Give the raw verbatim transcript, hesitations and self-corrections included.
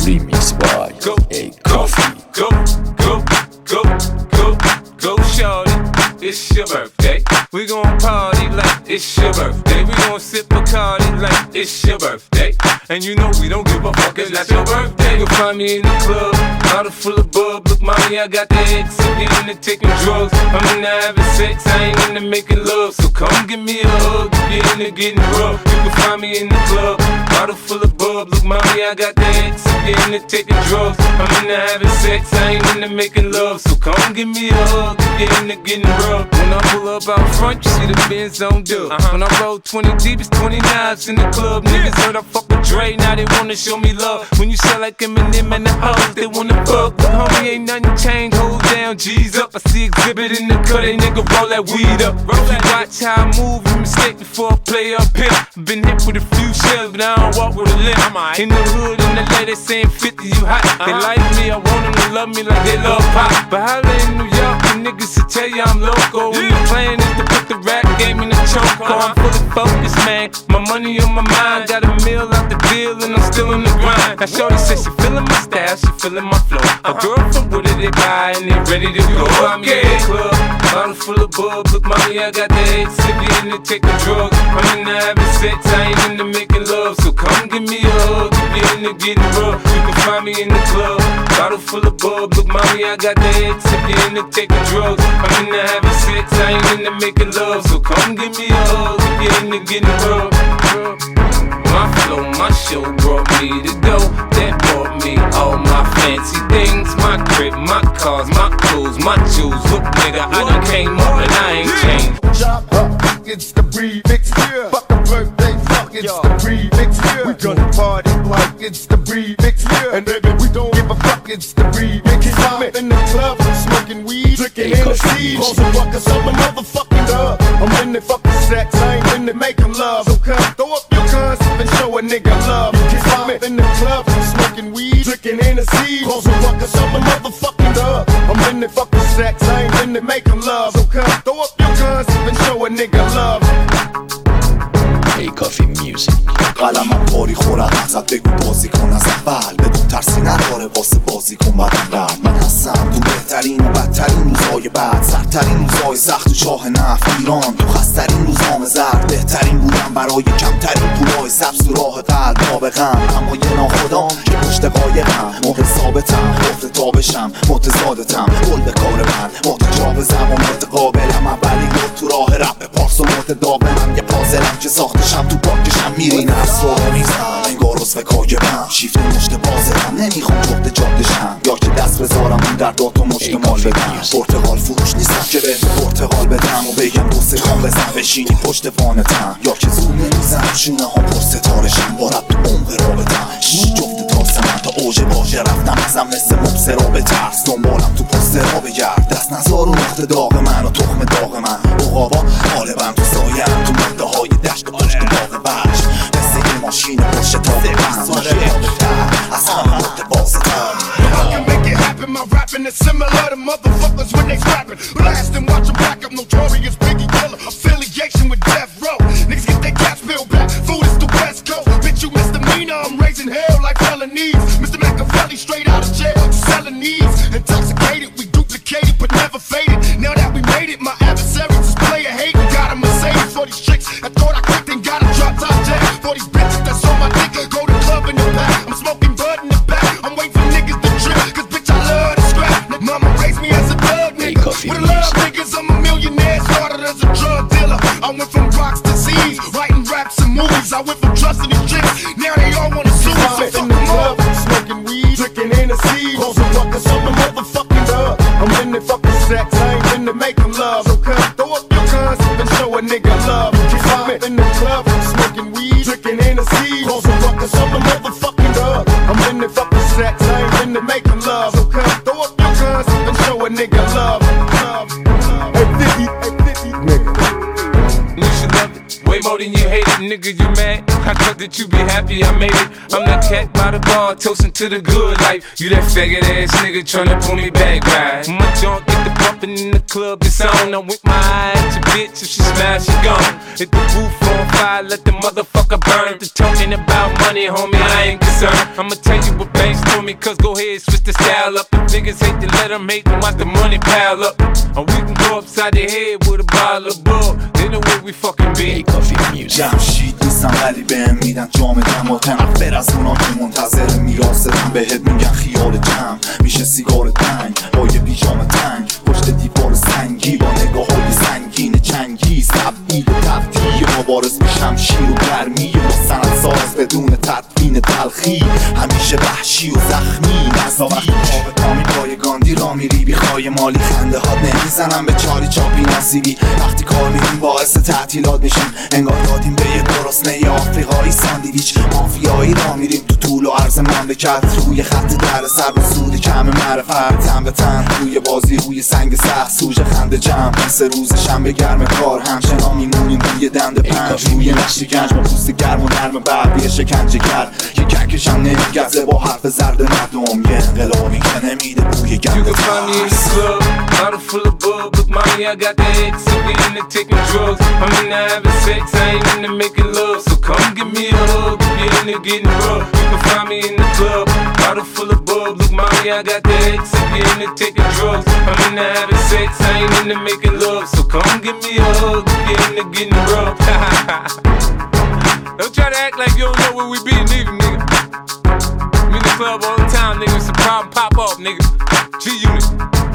Remix by Go, A go, Coffee. go, go, go, go, go, shorty. It's your birthday. We gon' party like it's your birthday. We gon' sip Bacardi like it's your birthday. And you know we don't give a fuck, it's not your birthday. You'll find me in the club, bottle full of bub. Look, mommy, I got the X. I'm into taking drugs. I'm into having sex, I ain't into making love. So come give me a hug, if you're into getting rough. You can find me in the club, bottle full of bub. Look, mommy, I got the X. I'm into taking drugs. I'm into having sex, I ain't into making love. So come give me a hug, if you're into getting rough. When I pull up out front, you see the Benz on dub. Uh-huh. When I roll twenty deep, it's twenty knives in the club. Niggas heard I fuck with Dre, now they wanna show me love. When you sell like Eminem and the hoes, they wanna fuck. But homie, ain't nothing changed, hold down, G's up. I see exhibit in the cut, they nigga roll that weed up. Roll that watch how I move, and mistake before I play up here. Been hit with a few shells, but I don't walk with a limp. In the hood, in the lady saying fifty, you hot. They like me, I want them to love me like they love pop. But holla in New York, the niggas to tell you I'm loco. When the plan is to put the rap game in the choke. I'm fully focused, man. My money on my mind. Got a meal out the deal and I'm still in the grind. Now shorty says she feeling my style, she feeling my flow. A girl from Wooded, they buy and they ready to go. I'm in the club, bottle full of bub. Look, mommy, I got the X. If you into taking drugs, I'm into having sex. I ain't into making love. So come give me a hug. If you into getting rough, you can find me in the club, bottle full of bub. Look, mommy, I got the X. If you into taking drugs, I'm into having sex. I ain't into making love. So come give me a hug. If you into getting rough. My flow, my show brought me to go. That brought me all my fancy things. My crib, my cars, my clothes, my jewels. Look, nigga, I done came up and I ain't changed. Chop up, it's the remix. Yeah. Fuck a birthday, fuck it's Yo. the remix. Yeah. We gonna party like it's the remix. Yeah. And baby, we don't give a fuck, it's the remix. I'm in the club, smoking weed, drinking Hennessy. Causing ruckus on the motherfucking dub. I'm in the fucking sex, I ain't in the making love. So come throw up your guns and show a nigga love. I'm in the club, smoking weed, drinking Hennessy. Causing ruckus on the motherfucking dub. I'm in the fucking sex, I ain't in the making love. So come throw up your guns and show a nigga love. A Coffee Music. قلمم باری خورم ازت بگو بازی کن از اول بدون ترسی نداره واسه بازی کن بدن رد من هستم تو بهترین و بدترین روزهای بعد سرترین روزهای سخت و چاه نفت ایران تو خسترین روزنامه زرد بهترین بودم برای کمترین پولای سبز و راه قلب نابغم اما یه ناخدام که پشت قایقم موقع ثابتم گفت تابشم متضادتم گل به کار من متجاوزم و متقابلم اولی گفت تو راه رپ پارس و متداومم یه پازلم که ساختشم تو پاکشم میرین افسار میزم انگار رسوه کاگبم شیفت مشت بازرم نمیخوام جفت جادشم یا که دست بذارم اون در دات و مشت مال بدم پرتقال فروش نیستم که به پرتقال بدم و بگم دو سکان بزن بشینی پشت وانتم یا که زور نمیزم شونه ها پر ستارشم بارد تو عمق رابطم شیش جفت تاس من تا اوج واژه رفتم ازم مثل مبصرا به ترس دنبالم تو پست را بگرد دست نزار و نقطه داغ من و تخم داغ من اقابا غالبا تو سایم تو مده های دشت پشت باغ بش مثل یه ماشین پشت تاغ من ماشین تر از همه متبازتم I can make it happen, my rapping is similar to motherfuckers when they scrapping. Blast and watch them back up, notorious Biggie killer, affiliation with Death Row. Niggas get their caps peeled back, food is the West Coast. Bitch, you misdemeanor, I'm raising hell like felonies. Mister Machiavelli straight out of jail, selling these. Intoxicated, we duplicated but never faded. Now that we made it, my adversaries is player hating. Got a Mercedes for these chicks, I thought I clicked and got a drop top jet. For these bitches that's on my dick, go to club in the back. I'm smoking bud in the back, I'm waiting for niggas to trip, cause bitch I love to scrap. Mama raised me as a thug nigga, with a love niggas, I'm a millionaire, started as a drug dealer. I went from rocks to Z's, writing raps and movies, I went from trusting these chicks, now they all wanna sue me, so fuck them up. Smoking weed, drinking Hennessy, causing ruckus on the motherfucking dub. I'm in the fucking sex, I ain't in the making love. So come throw up your guns and show a nigga love. I'm in the club, smoking weed, drinking Hennessy, causing ruckus on the motherfucking dub. I'm in the fucking sex, I ain't in the making love. So come throw up your guns and show a nigga love. Hey fifty, hey fifty, nigga. You should love it way more than you hate it, nigga. You mad? I thought that you be happy I made it. I'm that cat. by the bar, toasting to the good life. You that faggot ass nigga tryna pull me back, right? My junk get the bumpin' in the club, it's on. I'm with my eye at your bitch, if she smash, she gone. Hit the roof on fire, let the motherfucker burn. The talking about money, homie, I ain't concerned. I'ma tell you what banks told me, cause go ahead, switch the style up. The niggas hate to let them hate them, watch the money pile up. Or we can go upside the head with a bottle of bull. They know where we fucking be. Hey, Coffee Music. جمشید نیستم ولی بهم میدن جامدم و تنفر از اونا که منتظر میراستم. بهت میگن خیال جمع میشه سیگار تنگ با یه پیژامه تنگ پشت دیوار سنگی با نگاه های سنگین چنگی تبدیل تبدیل مبارز میشم شیر و گرمی با سند ساز بدون تدوین تلخی همیشه وحشی و زخمی نزا وقتی پا به پا میپای گاندی را میری بیخوای مالی خنده هات نمیزنم به چاری چاپی نصیبی وقتی کار میریم باعث تعطیلات میشیم انگار دادیم به یه گرسنه آفریقایی ساندویچ مافیایی را میریم تو طول و عرض مملکت روی خط در سر به سود کم معرفت تن به تن روی بازی روی سنگ سخت سوژه خنده جمع مثل روز شنبه گرم کار همچنان میمونیم روی دنده پنج روی نقش گنج با پوست گرم و نرم بعد یه شکنجه کرد که ککشم نمیگزه با حرف زرد مردم یه انقلابی که نمیده بوی گنده You can find me in the club, bottle full of bub. Look, mommy, I got the X, so we into taking drugs. I'm into having sex, I ain't into making love. So come give me a hug if you're into getting rough. You can find me in the club, bottle full of bub. Look, mommy, I got the X, so we into taking drugs. I'm into having sex, I ain't into making love. So come give me a hug if you're into getting rough. Don't try to act like you don't know where we be, neither, nigga. I'm in the club all the time, nigga. It's a problem, pop off, nigga. G-Unit.